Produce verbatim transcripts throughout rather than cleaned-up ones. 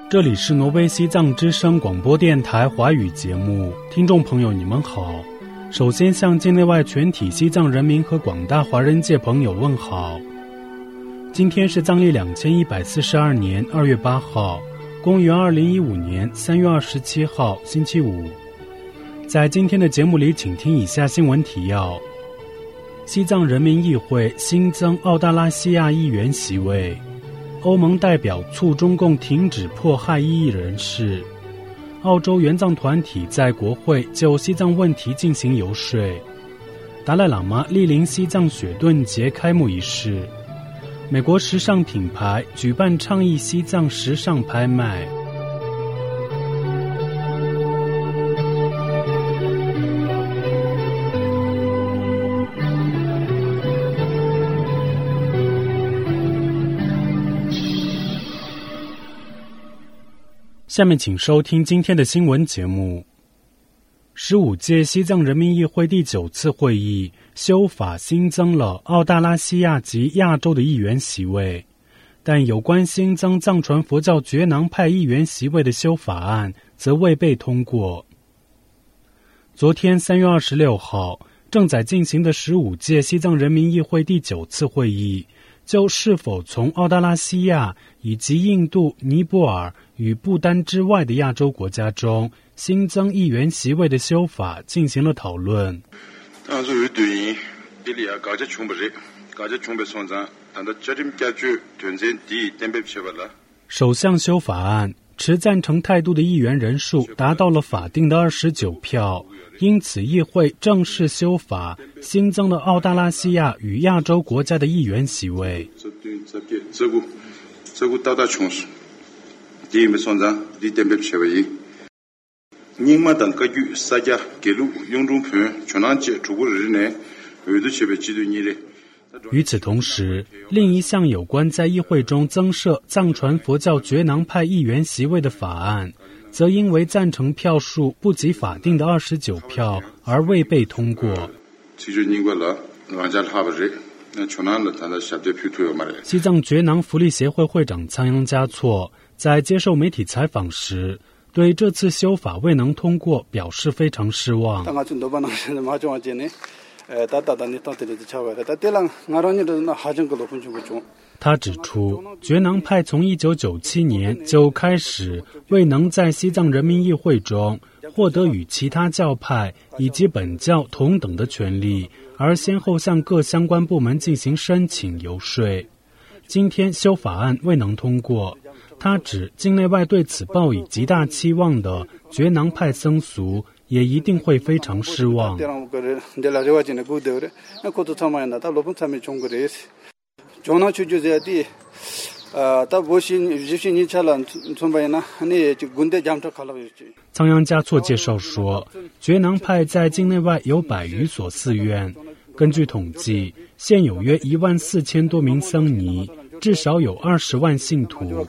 这里是挪威西藏之声广播电台华语节目，听众朋友你们好。首先向境内外全体西藏人民和广大华人界朋友问好。今天是藏历两千一百四十二年二月八号，公元二零一五年三月二十七号，星期五。在今天的节目里，请听以下新闻提要：西藏人民议会新增澳大拉西亚议员席位。欧盟代表促中共停止迫害异议人士。澳洲援藏团体在国会就西藏问题进行游说。达赖喇嘛莅临西藏雪顿节开幕仪式。美国时尚品牌举办倡议西藏时尚拍卖。下面请收听今天的新闻节目。十五届西藏人民议会第九次会议修法新增了澳大拉西亚及亚洲的议员席位，但有关新增藏传佛教觉囊派议员席位的修法案则未被通过。昨天三月二十六号，正在进行的十五届西藏人民议会第九次会议就是否从澳大拉西亚以及印度、尼泊尔与不丹之外的亚洲国家中新增议员席位的修法进行了讨论。首项修法案持赞成态度的议员人数达到了法定的二十九票，因此议会正式修法新增了澳大拉西亚与亚洲国家的议员席位。与此同时，另一项有关在议会中增设藏传佛教觉囊派议员席位的法案，则因为赞成票数不及法定的二十九票而未被通过。西藏觉囊福利协会会长仓央嘉措在接受媒体采访时，对这次修法未能通过表示非常失望。他指出，觉囊派从一九九七年就开始未能在西藏人民议会中获得与其他教派以及本教同等的权利，而先后向各相关部门进行申请游说。今天修法案未能通过，他指境内外对此抱以极大期望的觉囊派僧俗也一定会非常失望。仓央嘉措介绍说，觉囊派在境内外有百余所寺院，根据统计，现有约一万四千多名僧尼，至少有二十万信徒。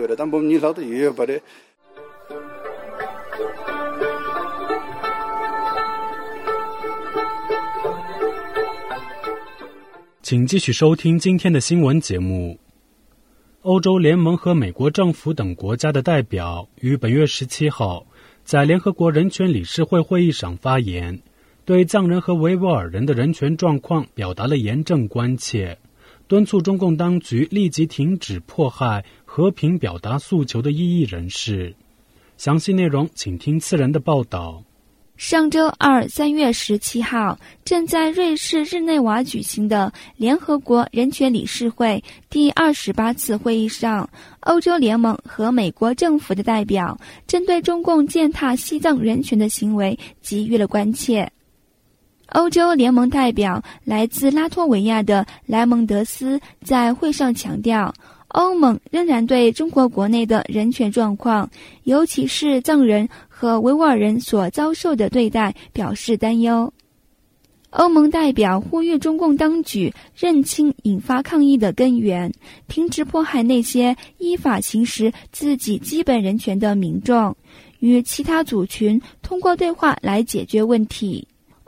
请继续收听今天的新闻节目。欧洲联盟和美国政府等国家的代表于本月十七号在联合国人权理事会会议上发言，对藏人和维吾尔人的人权状况表达了严正关切，敦促中共当局立即停止迫害和平表达诉求的异议人士。详细内容请听次人的报道。 上周二三月十七号，正在瑞士日内瓦举行的联合国人权理事会第二十八次会议上，欧洲联盟和美国政府的代表针对中共践踏西藏人权的行为给予了关切。欧洲联盟代表来自拉脱维亚的莱蒙德斯在会上强调，欧盟仍然对中国国内的人权状况，尤其是藏人和维吾尔人所遭受的对待表示担忧。欧盟代表呼吁中共当局认清引发抗议的根源，停止迫害那些依法行使自己基本人权的民众，与其他族群通过对话来解决问题。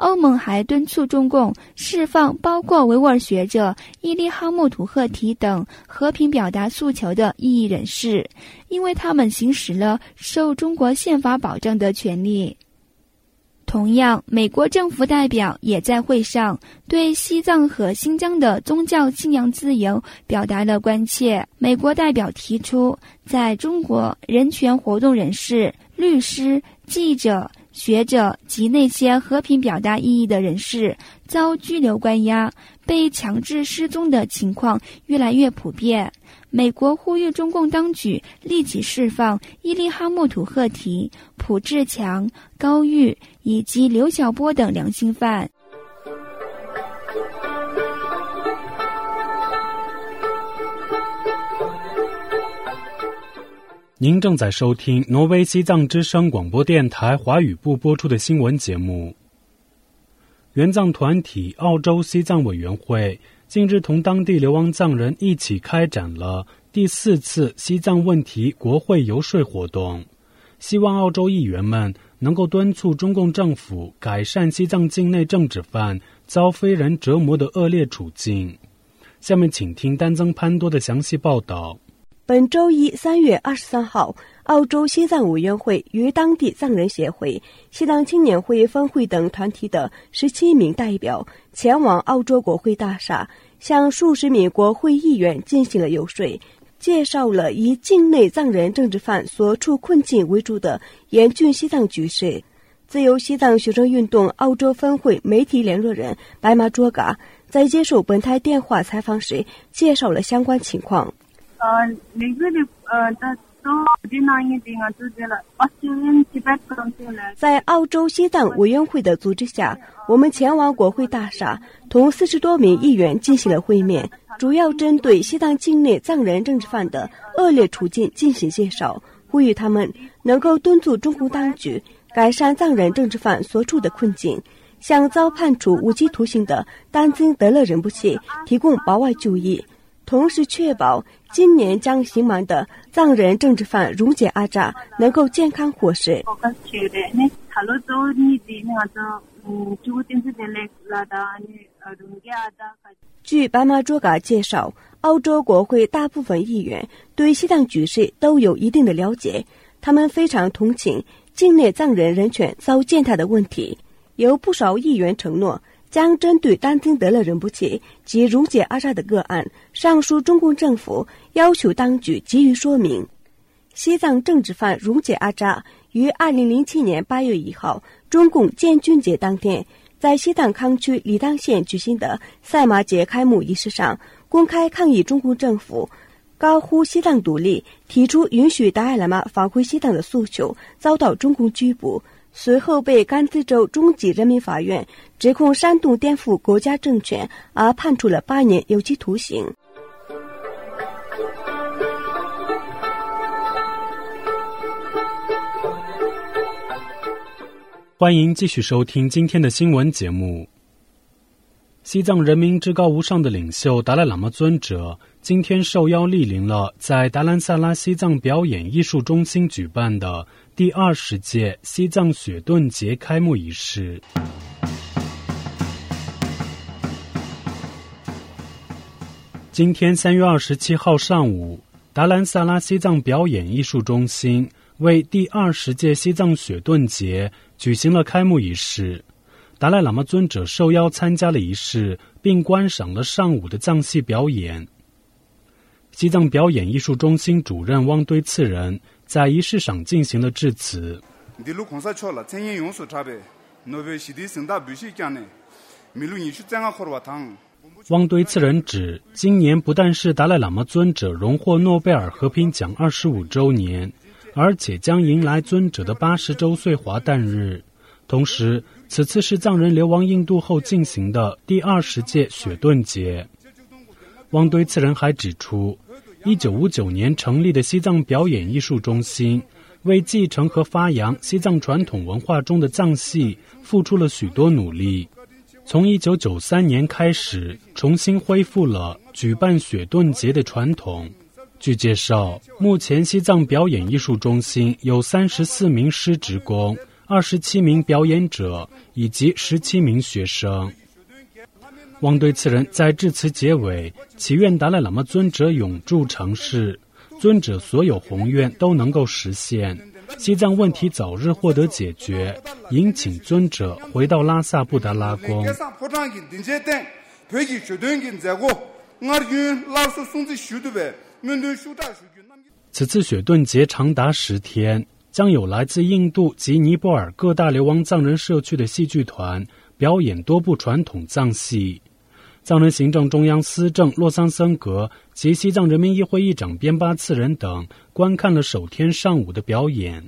欧盟还敦促中共释放包括维吾尔学者伊利哈木图赫提等和平表达诉求的异议人士，因为他们行使了受中国宪法保障的权利。同样，美国政府代表也在会上对西藏和新疆的宗教信仰自由表达了关切。美国代表提出，在中国，人权活动人士、律师、记者、学者及那些和平表达异议的人士遭拘留关押、被强制失踪的情况越来越普遍。美国呼吁中共当局立即释放伊利哈木图赫提、蒲志强、高玉以及刘晓波等良心犯。 您正在收听挪威西藏之声广播电台华语部播出的新闻节目。援藏团体澳洲西藏委员会近日同当地流亡藏人一起开展了第四次西藏问题国会游说活动，希望澳洲议员们能够敦促中共政府改善西藏境内政治犯遭非人折磨的恶劣处境。下面请听丹增潘多的详细报道。 本周一三月二十三号，澳洲西藏委员会与当地藏人协会、西藏青年会分会等团体的十七名代表前往澳洲国会大厦，向数十名国会议员进行了游说，介绍了以境内藏人政治犯所处困境为主的严峻西藏局势。自由西藏学生运动澳洲分会媒体联络人白马卓嘎在接受本台电话采访时介绍了相关情况。在澳洲西藏委员会的组织下，我们前往国会大厦，同四十多名议员进行了会面，主要针对西藏境内藏人政治犯的恶劣处境进行介绍，呼吁他们能够敦促中共当局改善藏人政治犯所处的困境，向遭判处无期徒刑的丹增德勒仁波切提供保外就医，同时确保今年将刑满的藏人政治犯荣杰阿扎能够健康获释。据白马卓嘎介绍，澳洲国会大部分议员对西藏局势都有一定的了解，他们非常同情境内藏人人权遭践踏的问题。有不少议员承诺将针对丹增德勒仁波切及荣杰阿扎的个案上书中共政府，要求当局给予说明。西藏政治犯荣杰阿扎于二零零七年八月一号中共建军节当天，在西藏康区理当县举行的赛马节开幕仪式上公开抗议中共政府高呼西藏独立，提出允许达赖喇嘛返回西藏的诉求，遭到中共拘捕，随后被甘孜州中级人民法院指控煽动颠覆国家政权而判处了八年有期徒刑。 欢迎继续收听今天的新闻节目。西藏人民至高无上的领袖达赖喇嘛尊者今天受邀莅临了在达兰萨拉西藏表演艺术中心举办的第二十届西藏雪顿节开幕仪式。今天三月二十七号上午，达兰萨拉西藏表演艺术中心为第二十届西藏雪顿节举行了开幕仪式。达赖喇嘛尊者受邀参加了仪式，并观赏了上午的藏戏表演。西藏表演艺术中心主任汪堆次仁在仪式上进行了致辞。汪堆次仁指，今年不但是达赖喇嘛尊者荣获诺贝尔和平奖二十五周年，而且将迎来尊者的八十周岁华诞日。同时，此次是藏人流亡印度后进行的第二十届雪顿节。汪堆次仁还指出，一九五九年成立的西藏表演艺术中心为继承和发扬西藏传统文化中的藏戏付出了许多努力。从一九九三年开始，重新恢复了举办雪顿节的传统。据介绍，目前西藏表演艺术中心有三十四名师职工， 二十七名表演者以及十七名学生。汪对此人在致辞结尾祈愿达赖喇嘛尊者永驻长世，尊者所有宏愿都能够实现，西藏问题早日获得解决，迎请尊者回到拉萨布达拉宫。此次雪顿节长达十天，将有来自印度及尼泊尔各大流亡藏人社区的戏剧团表演多部传统藏戏。藏人行政中央司政洛桑森格及西藏人民议会议长边巴次仁等观看了首天上午的表演。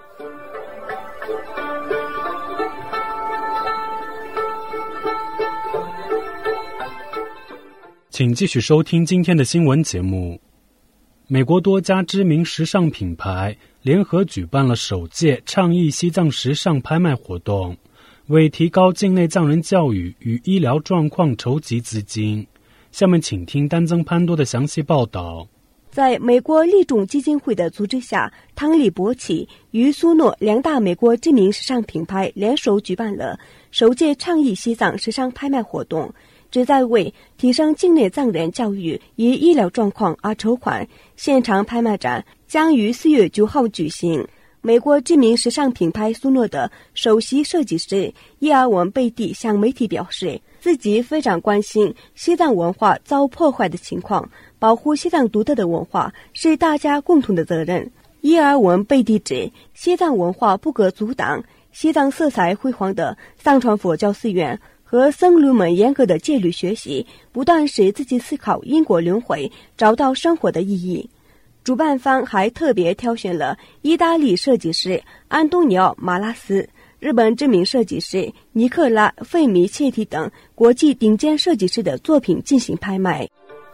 请继续收听今天的新闻节目。美国多家知名时尚品牌联合举办了首届倡议西藏时尚拍卖活动，为提高境内藏人教育与医疗状况筹集资金。下面请听丹增潘多的详细报道。 在美国利众基金会的组织下，汤利博奇与苏诺两大美国知名时尚品牌联手举办了首届倡议西藏时尚拍卖活动，旨在为提升境内藏人教育与医疗状况而筹款。现场拍卖展将于四月九号举行。美国知名时尚品牌苏诺的首席设计师伊尔文贝蒂向媒体表示，自己非常关心西藏文化遭破坏的情况，保护西藏独特的文化是大家共同的责任。伊尔文贝蒂指，西藏文化不可阻挡，西藏色彩辉煌的藏传佛教寺院和僧侣们严格的戒律学习，不断使自己思考因果轮回，找到生活的意义。主办方还特别挑选了意大利设计师安东尼奥·马拉斯、日本知名设计师尼克拉·费米切蒂等国际顶尖设计师的作品进行拍卖。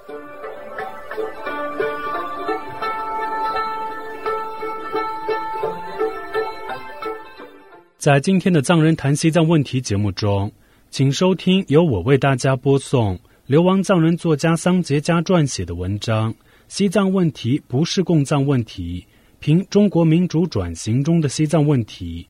在今天的藏人谈西藏问题节目中，请收听由我为大家播送流亡藏人作家桑杰加撰写的文章《西藏问题不是共藏问题，凭中国民主转型中的西藏问题》。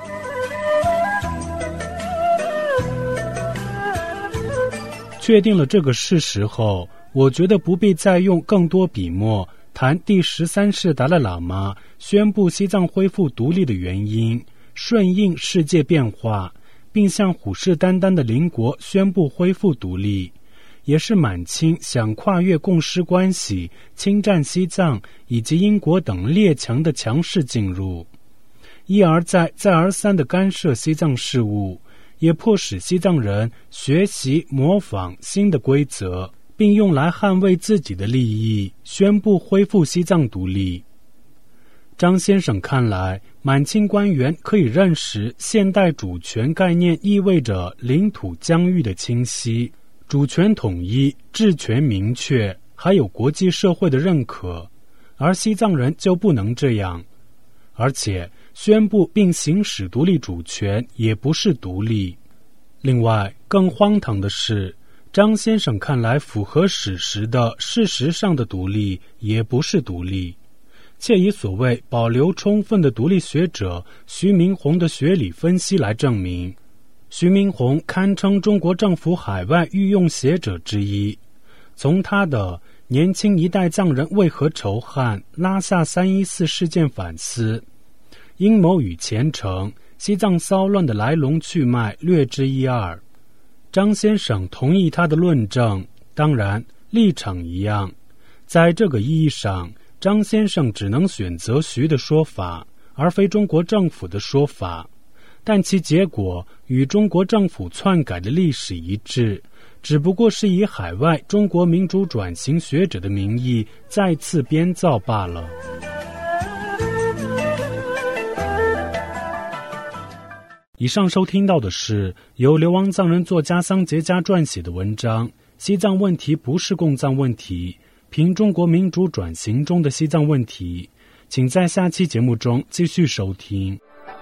确定了这个事实后，我觉得不必再用更多笔墨谈第十三世达赖喇嘛宣布西藏恢复独立的原因，顺应世界变化，并向虎视眈眈的邻国宣布恢复独立，也是满清想跨越共识关系侵占西藏以及英国等列强的强势进入，一而再再而三地干涉西藏事务，也迫使西藏人学习模仿新的规则，并用来捍卫自己的利益，宣布恢复西藏独立。张先生看来，满清官员可以认识现代主权概念意味着领土疆域的清晰、主权统一、治权明确，还有国际社会的认可，而西藏人就不能这样。而且宣布并行使独立主权也不是独立。另外，更荒唐的是，张先生看来符合史实的事实上的独立也不是独立，且以所谓保留充分的独立学者徐明宏的学理分析来证明。徐明宏堪称中国政府海外御用学者之一，从他的年轻一代藏人为何仇汉、拉萨三一四事件反思、阴谋与虔诚、西藏骚乱的来龙去脉略知一二。张先生同意他的论证，当然立场一样。在这个意义上，张先生只能选择徐的说法，而非中国政府的说法，但其结果与中国政府篡改的历史一致，只不过是以海外中国民主转型学者的名义再次编造罢了。以上收听到的是由流亡藏人作家桑杰加撰写的文章《西藏问题不是共藏问题，凭中国民主转型中的西藏问题》，请在下期节目中继续收听。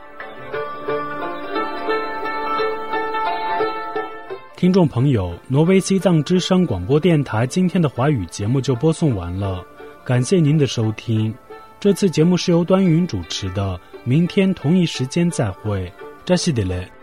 听众朋友，挪威西藏之声广播电台今天的华语节目就播送完了，感谢您的收听。 这次节目是由端云主持的，明天同一时间再会。扎西德勒。